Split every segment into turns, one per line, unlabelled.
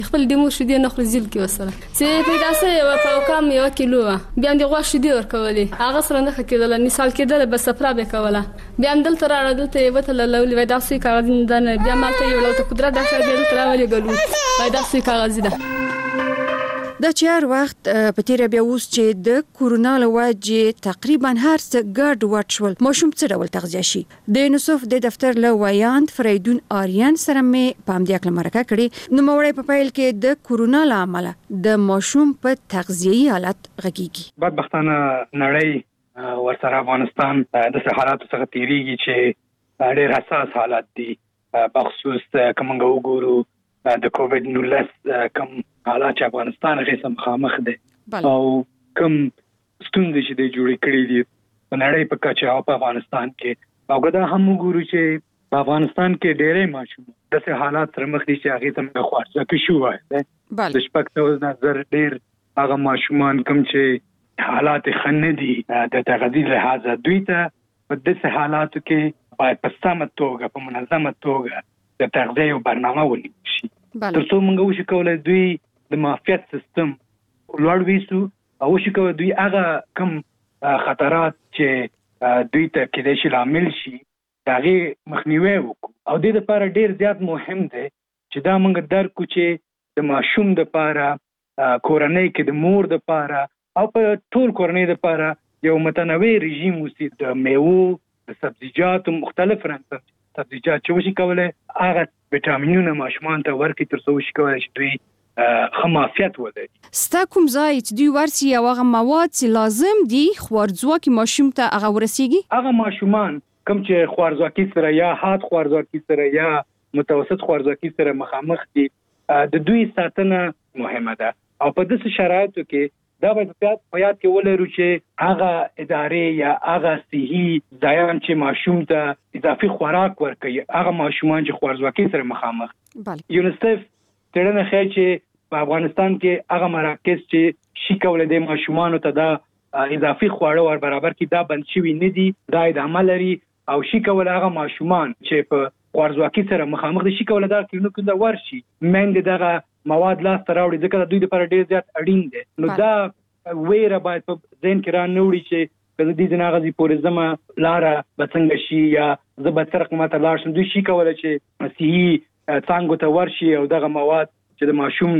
خپل د مور شیدې نه خوري ځل کې وسره چې پیدا سه په کم 1 کیلو بیا د غوا شیدې ورکولې هغه سره نه کېدل نه سال کېدل بس صفرا به کوله بیا هم دلته راړل ته وته لولې وای دا سوي کاغذ نه بیا ماته یو لوت قدرت د شاګرد دلته راولې ګلو وای دا سوي کاغذ ده
د چهار وخت په تیر بیا اوس چې د کورونا لوجې تقریبا هر څه ګډ وډ شول ماشوم څه ډول تغذیه شي د نصف د دفتر لویاند فریدون آریان سره مې پام دی کله مرکه کړي نو موړې په پیل کې د کورونا لامل د ماشوم په تغذیهي حالت غږیږي
بدبختانه نړۍ ورسره افغانستان د حالات څخه تیریږي چې ډېر حساس حالات دي بخصوص کومه وګورو د کووډ 19 کم حالات چې افغانستان غیسه مخامخ دي او کم ستونزې چې د جوړې کړې دي په نړۍ په کچه او په افغانستان کې او دا هم وګورو چې په افغانستان کې ډېرې ماشوم د څه حالات سره مخ دي چې هغه ته خوارځه کې شو وای د شپږ نظر ډېر هغه ماشومان کم چې حالات خنه دي د تغذیه لحاظه دوی ته په دې حالاتو کې باید په سمه توګه په منظمه توګه د تغذیه برنامه ونیول شي ترڅو موږ وشو کولای دوی د معافیت سیستم لوړ ویسو او وشو کولای دوی هغه کم خطرات چې دوی ته کېدای شي لامل شي دغه مخنیوي وکړو او د دې لپاره ډیر زیات مهم دی چې دا موږ درکو چې د ماشوم د لپاره کورنۍ کې د مور د لپاره او په ټول کورنۍ د لپاره یو متنوع رژیم وسی د میوو د سبزیجاتو مختلف رنګ سبزیجات چې وشي کولای هغه وټامینونه ماشومان ته ورکړي ترڅو وشي کولای شي دوی خمافیت ولري
ستا کوم ځای چې دوی ورسي او هغه مواد چې لازم دي خوارځواکي ماشوم ته هغه ورسیږي هغه
ماشومان کوم چې خوارځواکي سره یا حاد خوارځواکي سره یا متوسط خوارځواکي سره مخامخ دي د دوی ساتنه مهمه ده او په داسې شرایطو کې دا باید په یاد کې ولرو چې هغه ادارې یا هغه صحي ځایان چې ماشوم ته اضافي خوراک ورکوي هغه ماشومان چې خوارځواکي سره مخامخ یونیسف تړنه ښیي چې په افغانستان کې هغه مراکز چې شي کولای د ماشومانو ته دا اضافي خواړه ور برابر کړي دا بند شوي نه دي دا ادامه لري او شي کولای هغه ماشومان چې په خوارځواکي سره مخامخ دي شي کولای دا کلینیکو ته ورشي مېند دغه مواد لاس ته راوړي ځکه دوی لپاره ډېر زیات اړین دي نو دا ویره باید په ذهن کې را نوړي چې کله دې نه غزي پورزمه لاره بڅنګ شي یا زبترق ماته لاړ شم دوی شي کولای چې صحي څنګه ته ورشي او دغه مواد چې د ماشوم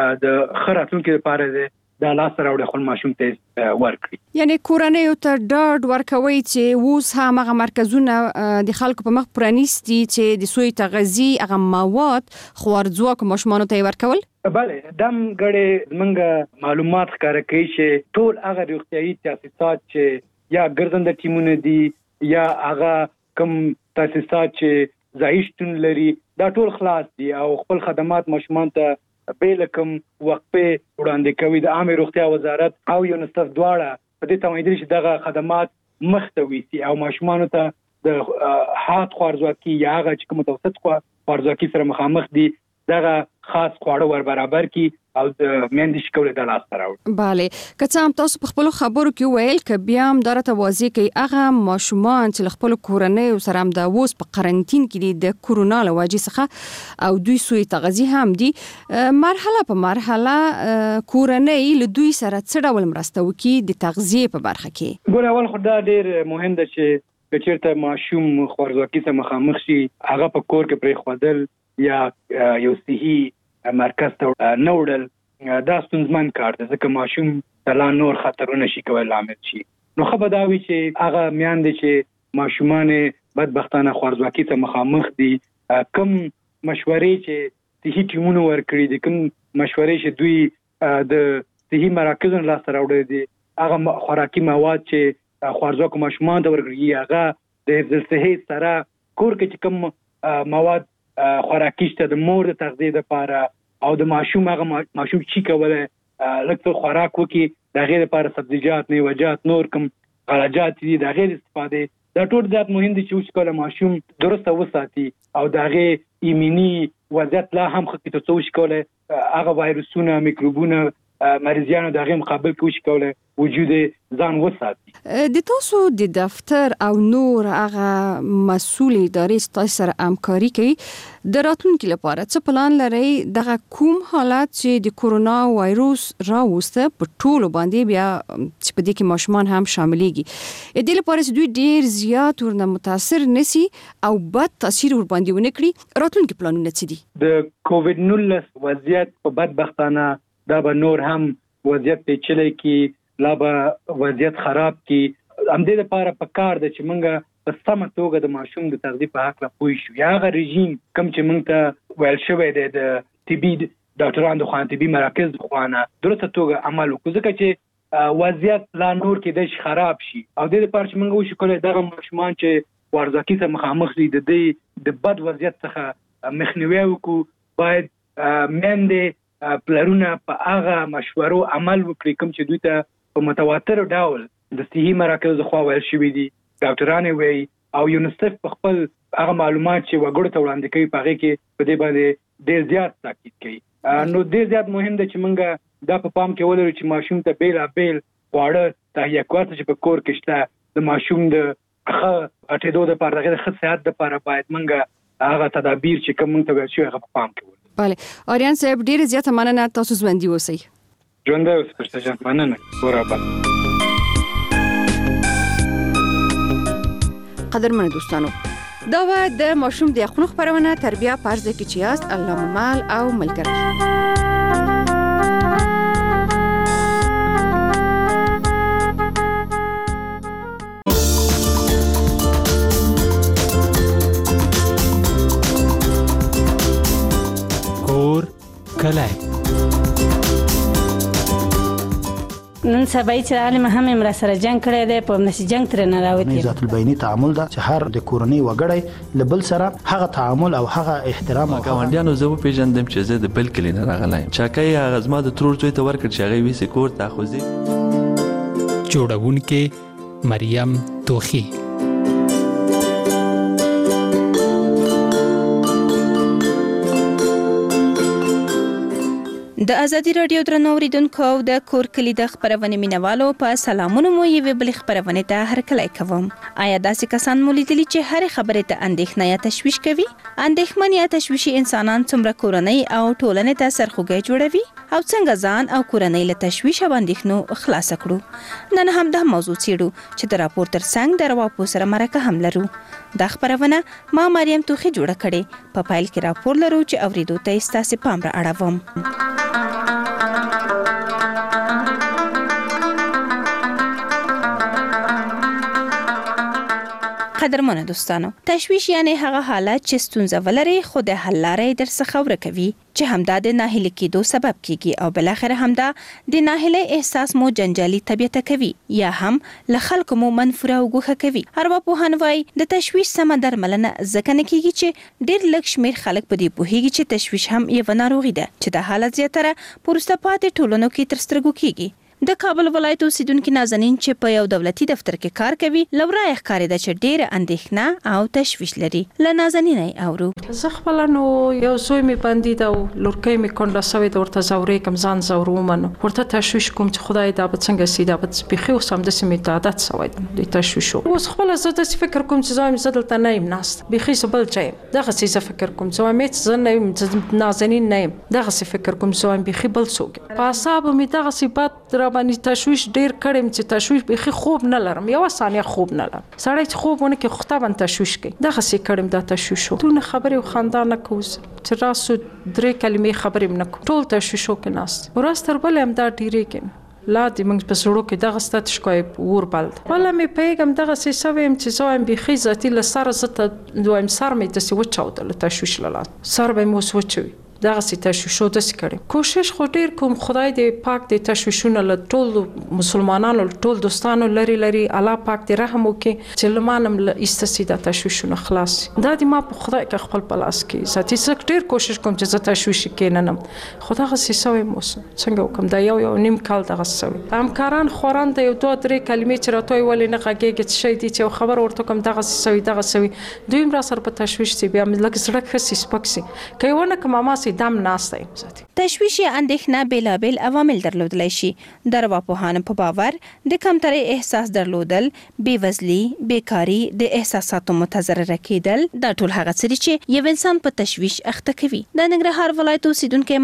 د خراتونکو لپاره دي دا لاس راوړي خپل ماشوم ته ورکړي
یعنی کورنۍ ته ډاډ ورکوي چې اوس هغه مرکزونه د خلکو په مخ پرانیستي چې د سوی تغذیه هغه مواد خوارځواک ماشومان ته ورکول
بله دم غړي موږ معلومات ښکاره کوي چې ټول هغه روغتيایي تاسیسات چې یا ګرځنده ټیمونه دي یا هغه کوم تاسیسات چې ځایشتون لري دا ټول خلاص دي او خپل خدمات ماشومان ته بیلکم وقفه وړاندې کوي د عامه روغتیا وزارت او یونیسف دواړه په دې تمایل چې دغه خدمات مختوي سي او ماشومان ته د حاد خوارځواکي یا هغه چې متوسط خوارځواکي سره مخامخ دي دغه خاص خواړه ور برابر کی او د مېندې شکول د لاس راوړي
bale کڅ هم تاسو په خپل خبرو کې ویل ک بیا هم درته واضح کوي هغه ماشومان چې خپل کورنۍ سره هم د اوس په قرنټین کې د کورونا لوجې څخه او دوی سوی تغذیه هم دي مرحله په مرحله کورنۍ له دوی سره څه ډول مرسته وکي د تغذیه په برخه کې
ګور اول خو دا ډیر مهم ده چې چیرته ماشوم خوارځواکي سره مخامخ شي هغه په کور کې پرې خودل یا یو صحي مرکز ته نه وړل دا ستونزمن کار دی ځکه ماشوم لا نور خطرونه شي کولای لامل شي نو خو به دا وی چې هغه میاندې چې ماشومان بدبختانه خوارځواکي ته مخامخ دي کم مشورې چې صحي ټیمونه ورکړي دي کوم مشورې چې دوی د صحي مراکزونو لاس راوړي دي هغه خوراکي مواد چې خوارځواکو ماشومان ته ورکړي هغه د حفظ صحي سره کور کې کوم مواد خوراکي شته د مور د تغذیه لپاره او د ماشوم هغه ماشوم چې کوله لکه خوراک وکي د غیر لپاره سبزیجات میوه‌جات نور کوم غلجات دي د غیر استفاده دا ټول ذات مهم دي چې کوله ماشوم درسته وساتي او د غیر ایمني وضعیت لا هم خطي ته څه کوله هغه وایرسونه میکروبونه مریضانو د هغه مقابل کې وشي کولای وجود ځان وساتي.
د تاسو د دفتر او نور هغه مسؤل ادارې ستاسو سره همکاري کوي د راتلونکي لپاره څه پلان لري دغه کوم حالات چې د کورونا وایروس راوسته په ټولو باندې بیا چې په دې کې ماشومان هم شاملېږي د دې لپاره چې دوی ډیر زیات ورنه متاثر نشي او بد تاثیر ور باندې ونه کړي راتلونکي پلانونه څه دي؟
د کووډ 19 وضعیت په بدبختانه دا به نور هم وضعیت پیچلې کې لا به وضعیت خراب کی. همدې لپاره په کار د چې موږ په سمه توګه د ماشوم د تغذیه په حق لا پوه شو. یا غو رژیم کوم چې موږ ته ویل شوی دی د طبي ډاکټرانو د خوان طبي مراکز د خوانه درسته توګه عمل وکړو ځکه چې وضعیت لا نور کې د خراب شي او د لپاره چې موږ وشو کولای دغه ماشومان چې ورزکي سره مخامخ دي د بد وضعیت څخه مخنیوي وکړو. باید مېندې پلرونه په هغه مشورو عمل وکړي کوم چې دوی ته په متواتر ډول د صحي مراکز خو ویل شوی دي. ډاکټرانو وی او یونیسف په خپل هغه معلومات چې وګړو ته وړاندې کوي په هغه کې په دې باندې ډېر زیات تاکید کوي. نو ډېر زیات مهم دی چې موږ دا په پام کې ولرو چې ماشوم ته بیل خواړه تهیه کړو چې په کور کې شته د ماشوم د اټېدو د لپاره د ښه صحت لپاره باید موږ هغه تدابیر چې کوم ته ویل شوی هغه په پام کې ولرو.
بله آریان صاحب ډېر زیات مننه تاسو ژوندۍ اوسئ.
ژوندۍ اوسئ جان مننه برابر.
قدرمن دوستانو دا و د ماشوم د خپل خبرونه تربیه پرځ کې چې یاست الله مال او ملګری.
کور کلای
نن سبا چې عالم هم امر سره جنگ کړی دی په نشي جنگ تر نه راوتی
ذات البینی تعامل دا چې هر د کورنۍ وګړي لبل سره هغه تعامل او هغه احترام او
ګاونډیانو زه په پیژندم چې زه د بل کلی نه راغلایم چاکای هغه زما د ترور زوی ته ورکړ چې هغه ویسه کور ته خوځي.
جوړونکې مریم توخی.
د ازادي رادیو درنو اوریدونکو د کور کلی د خبرونه مینوالو په سلامونه مو یو بل خبرونه ته هرکلی کوم. آیا داسې کسان مو لیدلی چې هر خبره ته اندېښنه یا تشویش کوي؟ اندېښمن یا تشویشي انسانان څومره کورنۍ او ټولنې ته سرخوږی جوړوي او څنګه ځان او کورنۍ له تشویش او اندېښنو خلاص کړو؟ نن هم د موضوع څېړو چې د راپور ترڅنګ د رواپو سره مرکه هم لرو. دا خبرونه ما مریم توخی جوړه کړې. په پایل کې راپور لرو چې اوریدو ته ستاسو پام را اړوم. قدرمنو دوستانو، تشویش یعنی هغه حالت چې ستونزه ولري خو د حل لارې درڅخه ورکوي چې همدا د ناهیلي کېدو سبب کیږي او بل اخر همدا د ناهیلۍ احساس مو جنجالي طبيعت کوي یا هم له خلکو مو منفوره او ګوښه کوي. ارواپوهان وایي د تشویش سمه درملنه ځکه نه کیږي چې ډېر لږ شمېر خلک په دې پوهیږي چې تشویش هم یوه ناروغي ده چې د حالت زیاتره په وروسته پاتې ټولنو کې تر سترګو کیږي. د کابل ولایت اوسیدونکو نازنین چې په یو دولتي دفتر کې کار کوي لورا ښکارېده چې ډېره اندېښنه او تشویش لري. له نازنینې اورو.
زه خپله نو یو زوی مې بندي ده او لورکۍ مې کونډه سوې ده ورته ځورېږم ځان ځوروم نو ورته تشویش کوم چې خدای دا به څنګه سي دا به بیخي اوس همداسې مې عادت سوی ده د تشویشو. اوس خپله زه داسې فکر کوم چې زه وایم زه دلته نه یم ناسته بیخي زه بل ځای یم دغسې زه فکر کوم زه وایم هېڅ زه نه یم زه نازنین نه یم دغسې فکر کوم زه وایم بیخي بل څوک یم. په اعصابو مې دغسې بد راباندې تشویش ډیر کړم چې تشویش بیخي خوب نه لرم یو ثانیه خوب نه لرم سړی چې خوب ونه کې خو تا باندې تشویش کوي دغسې کړم دا تشویشو دونه خبرې او خندا نه کوو چې راسو درې کلمې خبرې م نه کوو ټول تشویشو کې ناست ورځ تر بلې هم دا ډېرېږي لا دې موږ په زړو کې دغه ستا تشکای اور بل دی بله مې پوهېږم دغسې سوی یم چې زه وایم بیخي ذاتي له سره زه ته وایم سر مې داسې وچاوده له تشویش له لاسه سر به مې اوس وچوي دغسې تشویشو داسې کړم کوشش خو ډېر کوم خدای دې پاک دې تشویشونه له ټولو مسلمانانو ټول دوستانو لري الله پاک دې رحم وکړي چې له ما نه م ایسته سي دا تشویشونه خلاص دا دې ما په خدای کې خپل په لاس کې ذاتي زه ډېر کوشش کوم چې زه تشویش کښېننم خو دغسې سوی م اوس څنګه وکړم دا یو نیم کال دغسې سوی همکاران خواران د یو دوه درې کلمې چې راته وایي ولې نه غږېږې څه شی دي چې یو خبر ورته کوم دغسې سوي دوی هم را سره په تشویش سي بیا مې لږ زړه ښه سي سپک سي که یې ونه کړم ما سي داسې دم ناسته ساتي.
تشویش یا اندېښنه بیلابیل عوامل درلودلی شي. د ارواپوهانو په باور د کمترۍ احساس درلودل، بېوزلي، بیکاري، د احساساتو متضرره کېدل دا ټول هغه څه دي چې یو انسان په تشویش اخته کوي. د ننګرهار ولایت اوسیدونکي